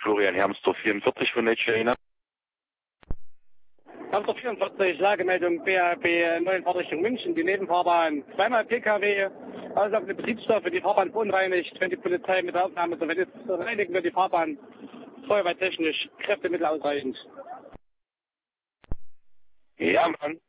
Florian Hermsdorf 44 von der China. Hermsdorf 44, Lagemeldung BAB 9 Fahrtrichtung München, die Nebenfahrbahn, zweimal PKW, auslaufende Betriebsstoffe, die Fahrbahn verunreinigt, wenn die Polizei mit der Aufnahme so weit ist, reinigen wir die Fahrbahn feuerwehrtechnisch, Kräftemittel ausreichend. Ja, Mann.